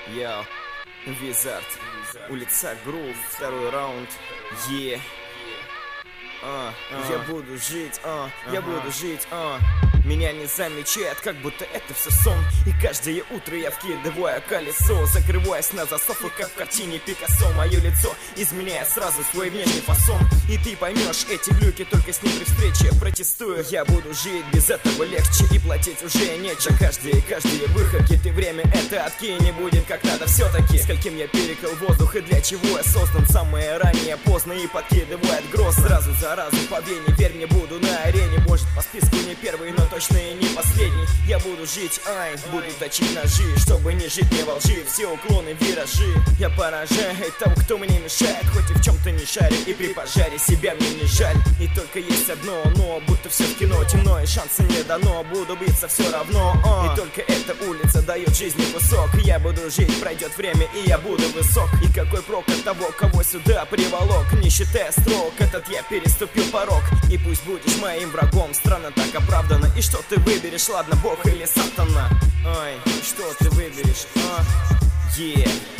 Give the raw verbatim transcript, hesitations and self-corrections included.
Йоу, Визард, улица Грув, второй раунд, е а, Я буду жить, а, я буду жить, а Меня не замечает, как будто это все сон. И каждое утро я вкидываю колесо, закрываясь на засов, и как в картине Пикассо. Мое лицо изменяет сразу свой внешний фасон. И ты поймешь эти глюки только с ним при встрече. Протестую, я буду жить, без этого легче. И платить уже нечем. Каждые, каждые выходки, ты время это откинь, не будет как надо все-таки. Скольким я перекрыл воздух и для чего я создан. Самое ранее поздно и подкидывает гроз. Сразу за разу по вене, верь мне, буду на арене. Может по списку не первый, но точно и не последний. Я буду жить, ай, буду точить ножи, чтобы не жить не во лжи. Все уклоны, виражи. Я поражаю того, кто мне мешает, хоть и в чем-то не шарю. И при пожаре себя мне не жаль. И только есть одно но, будто все в кино темно и шанса не дано. Буду биться все равно, а. И только эта улица дает жизни кусок. Я буду жить, пройдет время и я буду высок. И какой прок от того, кого сюда приволок? Не считая строк, этот я переступил порог. И пусть будешь моим врагом, странно так оправдано. И что ты выберешь, ладно, Бог или сатана? Ой, что ты выберешь, а? Yeah.